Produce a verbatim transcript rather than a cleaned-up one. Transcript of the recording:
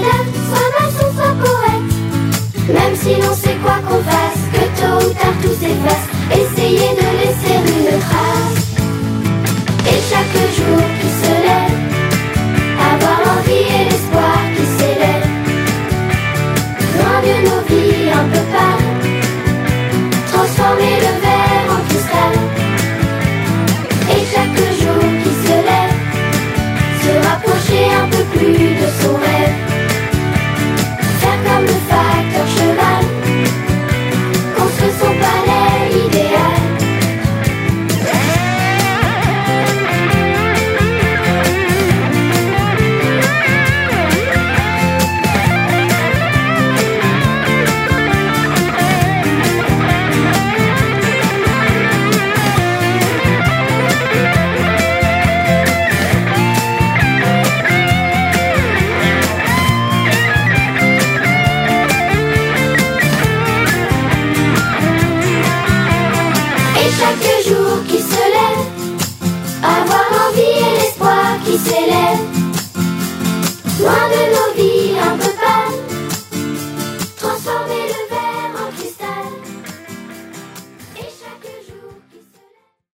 ingénieur, soit maçon, soit poète. Même si l'on sait quoi qu'on fasse, que tôt ou tard tout s'efface. Essayez de laisser